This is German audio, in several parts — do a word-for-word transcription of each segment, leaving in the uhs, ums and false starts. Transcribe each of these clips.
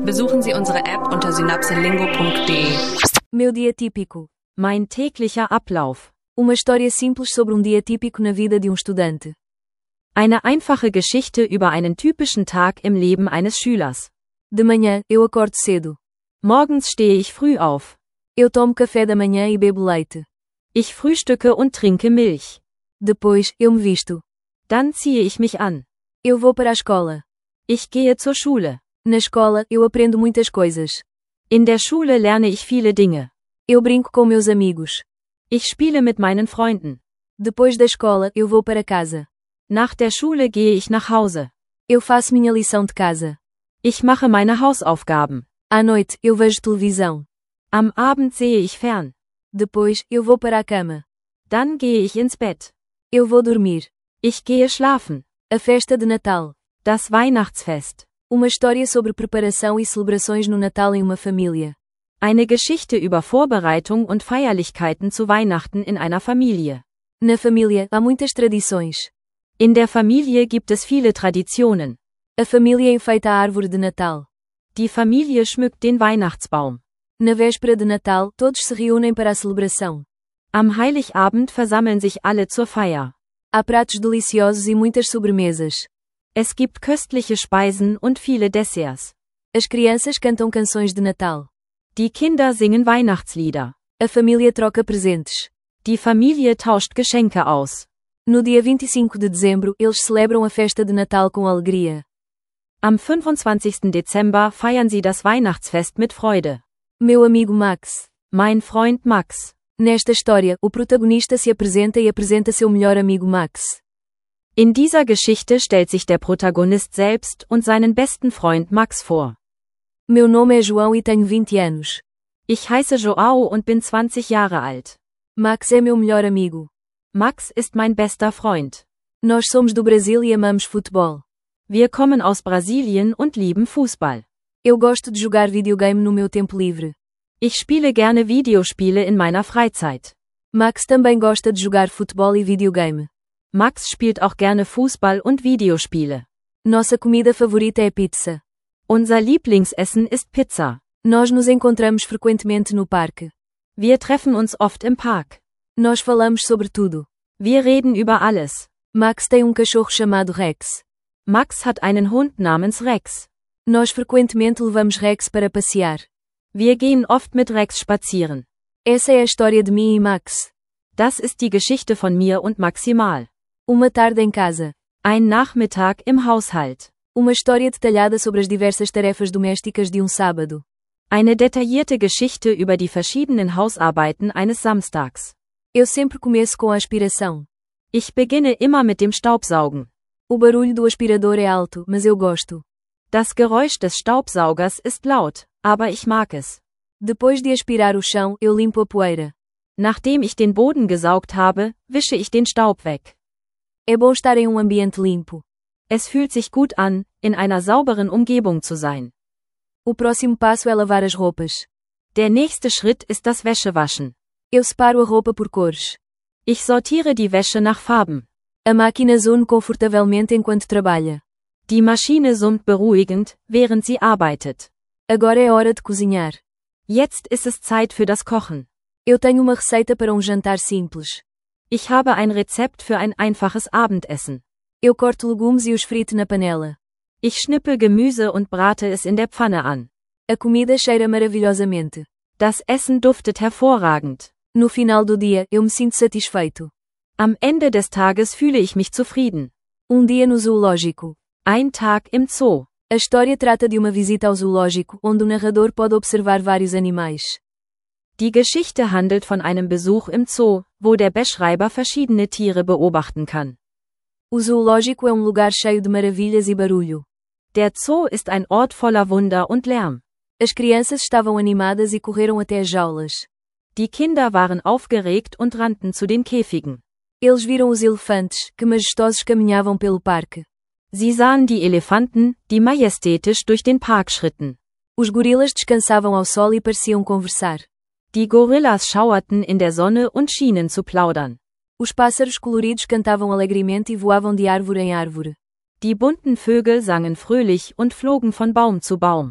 Besuchen Sie unsere App unter synapselingo punkt de. Meu dia típico. Mein täglicher Ablauf. Uma história simples sobre um dia típico na vida de um estudante. Eine einfache Geschichte über einen typischen Tag im Leben eines Schülers. De manhã, eu acordo cedo. Morgens stehe ich früh auf. Eu tomo café da manhã e bebo leite. Ich frühstücke und trinke Milch. Depois, eu me visto. Dann ziehe ich mich an. Eu vou para a escola. Ich gehe zur Schule. Na escola, eu aprendo muitas coisas. In der Schule lerne ich viele Dinge. Eu brinco com meus amigos. Ich spiele mit meinen Freunden. Depois da escola, eu vou para casa. Nach der Schule gehe ich nach Hause. Eu faço minha lição de casa. Ich mache meine Hausaufgaben. À noite, eu vejo televisão. Am Abend sehe ich fern. Depois, eu vou para a cama. Dann gehe ich ins Bett. Eu vou dormir. Ich gehe schlafen. A festa de Natal. Das Weihnachtsfest. Uma história sobre preparação e celebrações no Natal em uma família. Eine Geschichte über Vorbereitung und Feierlichkeiten zu Weihnachten in einer Familie. Na família, há muitas tradições. In der Familie gibt es viele Traditionen. A família enfeita a árvore de Natal. Die Familie schmückt den Weihnachtsbaum. Na véspera de Natal, todos se reúnem para a celebração. Am Heiligabend versammeln sich alle zur Feier. Há pratos deliciosos e muitas sobremesas. Es gibt köstliche Speisen und viele Desserts. As crianças cantam canções de Natal. Die Kinder singen Weihnachtslieder. A família troca presentes. Die Familie tauscht Geschenke aus. No dia vinte e cinco de dezembro, eles celebram a festa de Natal com alegria. Am fünfundzwanzigsten Dezember feiern sie das Weihnachtsfest mit Freude. Meu amigo Max. Mein Freund Max. Nesta história, o protagonista se apresenta e apresenta seu melhor amigo Max. In dieser Geschichte stellt sich der Protagonist selbst und seinen besten Freund Max vor. Meu nome é João e tenho vinte anos. Ich heiße João und bin zwanzig Jahre alt. Max é meu melhor amigo. Max ist mein bester Freund. Nós somos do Brasil e amamos futebol. Wir kommen aus Brasilien und lieben Fußball. Eu gosto de jogar videogame no meu tempo livre. Ich spiele gerne Videospiele in meiner Freizeit. Max também gosta de jogar futebol e videogame. Max spielt auch gerne Fußball und Videospiele. Nossa comida favorita é pizza. Unser Lieblingsessen ist Pizza. Nós nos encontramos frequentemente no parque. Wir treffen uns oft im Park. Nós falamos sobre tudo. Wir reden über alles. Max tem um cachorro chamado Rex. Max hat einen Hund namens Rex. Nós frequentemente levamos Rex para passear. Wir gehen oft mit Rex spazieren. Essa é a história de mim e Max. Das ist die Geschichte von mir und Maximal. Uma tarde em casa. Ein Nachmittag im Haushalt. Uma história detalhada sobre as diversas tarefas domésticas de um sábado. Eine detaillierte Geschichte über die verschiedenen Hausarbeiten eines Samstags. Eu sempre começo com a aspiração. Ich beginne immer mit dem Staubsaugen. O barulho do aspirador é alto, mas eu gosto. Das Geräusch des Staubsaugers ist laut, aber ich mag es. Depois de aspirar o chão, eu limpo a poeira. Nachdem ich den Boden gesaugt habe, wische ich den Staub weg. É bom estar em um ambiente limpo. Es fühlt sich gut an, in einer sauberen Umgebung zu sein. O próximo passo é lavar as roupas. Der nächste Schritt ist das Wäschewaschen. Eu separo a roupa por cores. Ich sortiere die Wäsche nach Farben. A máquina zune confortavelmente enquanto trabalha. Die Maschine summt beruhigend, während sie arbeitet. Agora é hora de cozinhar. Jetzt ist es Zeit für das Kochen. Eu tenho uma receita para um jantar simples. Ich habe ein Rezept für ein einfaches Abendessen. Eu corto legumes e os frito na panela. Ich schnippe Gemüse und brate es in der Pfanne an. A comida cheira maravilhosamente. Das Essen duftet hervorragend. No final do dia, eu me sinto satisfeito. Am Ende des Tages fühle ich mich zufrieden. Um dia no zoológico. Ein Tag im Zoo. A história trata de uma visita ao zoológico, onde o narrador pode observar vários animais. Die Geschichte handelt von einem Besuch im Zoo, wo der Beschreiber verschiedene Tiere beobachten kann. O zoológico é um lugar cheio de maravilhas e barulho. Der Zoo ist ein Ort voller Wunder und Lärm. As crianças estavam animadas e correram até as jaulas. Die Kinder waren aufgeregt und rannten zu den Käfigen. Eles viram os elefantes, que majestosos caminhavam pelo parque. Sie sahen die Elefanten, die majestätisch durch den Park schritten. Os gorilas descansavam ao sol e pareciam conversar. Die Gorillas schauerten in der Sonne und schienen zu plaudern. Os pássaros coloridos cantavam alegremente e voavam de árvore em árvore. Die bunten Vögel sangen fröhlich und flogen von Baum zu Baum.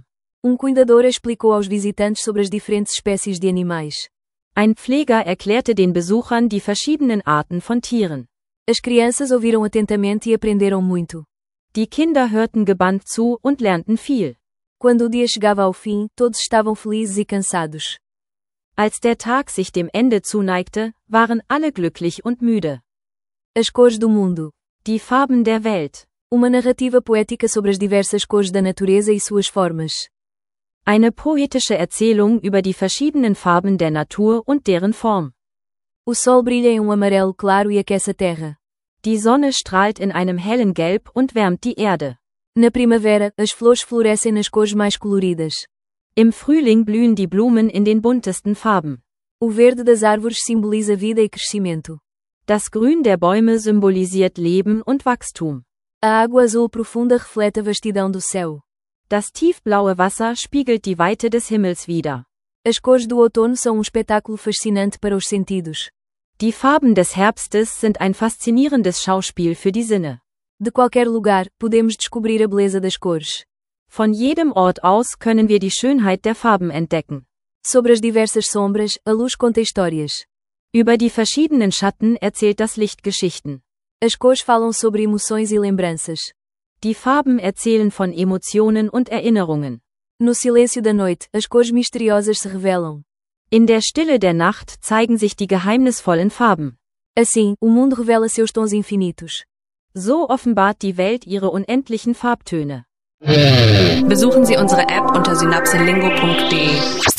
Um cuidador explicou aos visitantes sobre as diferentes espécies de animais. Ein Pfleger erklärte den Besuchern die verschiedenen Arten von Tieren. As crianças ouviram atentamente e aprenderam muito. Die Kinder hörten gebannt zu und lernten viel. Quando o dia chegava ao fim, todos estavam felizes e cansados. Als der Tag sich dem Ende zuneigte, waren alle glücklich und müde. As cores do mundo. Die Farben der Welt. Uma narrativa poética sobre as diversas cores da natureza e suas formas. Eine poetische Erzählung über die verschiedenen Farben der Natur und deren Form. O sol brilha em um amarelo claro e aquece a terra. Die Sonne strahlt in einem hellen Gelb und wärmt die Erde. Na primavera, as flores florescem nas cores mais coloridas. Im Frühling blühen die Blumen in den buntesten Farben. O verde das árvores simboliza vida e crescimento. Das Grün der Bäume symbolisiert Leben und Wachstum. A água azul profunda reflete a vastidão do céu. Das tiefblaue Wasser spiegelt die Weite des Himmels wider. As cores do outono são um espetáculo fascinante para os sentidos. Die Farben des Herbstes sind ein faszinierendes Schauspiel für die Sinne. De qualquer lugar, podemos descobrir a beleza das cores. Von jedem Ort aus können wir die Schönheit der Farben entdecken. Sobre as diversas sombras, a luz conta histórias. Über die verschiedenen Schatten erzählt das Licht Geschichten. As cores falam sobre emoções e lembranças. Die Farben erzählen von Emotionen und Erinnerungen. No silêncio da noite, as cores misteriosas se revelam. In der Stille der Nacht zeigen sich die geheimnisvollen Farben. Assim, o mundo revela seus tons infinitos. So offenbart die Welt ihre unendlichen Farbtöne. Besuchen Sie unsere App unter synapselingo punkt de.